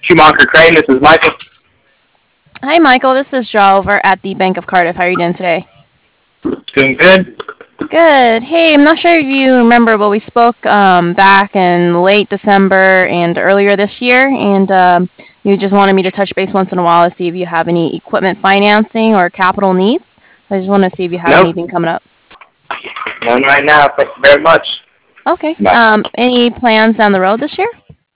Schumacher Crane. This is Michael. Hi, Michael. This is Joe over at the Bank of Cardiff. How are you doing today? Doing good. Good. Hey, I'm not sure if you remember, but we spoke back in late December and earlier this year, and you just wanted me to touch base once in a while to see if you have any equipment financing or capital needs. I just want to see if you have Nope. anything coming up. None right now. Thank you very much. Okay. Bye. Any plans down the road this year?